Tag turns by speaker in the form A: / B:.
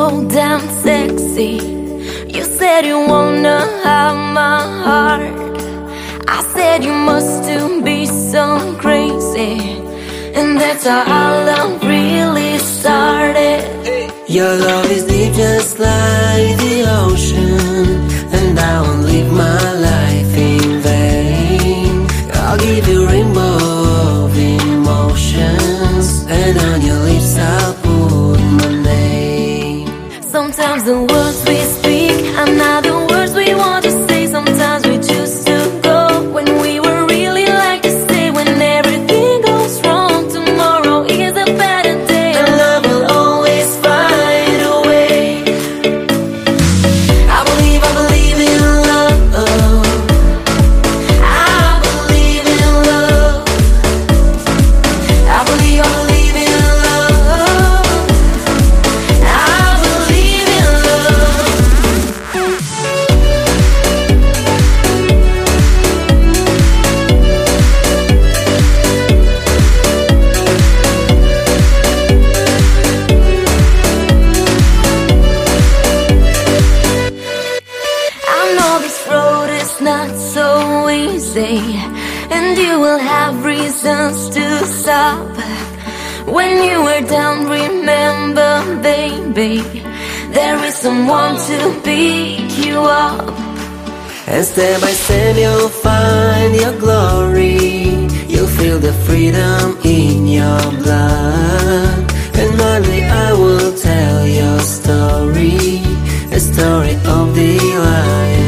A: so damn sexy. You said you wanna have my heart. I said you must do be so crazy. And that's how our love really started.
B: Your love is deep just like the ocean, and I won't live my life in vain. I'll give you rainbow of emotions, and on your lips I'll put my name.
A: Sometimes the words we speak are not the words we want to say. Sometimes we choose to go when we were really like to say. When everything goes wrong, tomorrow is a better day,
B: and love will always find a way. I believe in love. I believe in love. I believe in love. I believe in love.
A: I know this road is not so easy, and you will have reasons to stop. When you were down, remember, baby, there is someone to pick you up.
B: And step by step you'll find your glory. You'll feel the freedom in your blood. And one day I will tell your story, a story of the lion.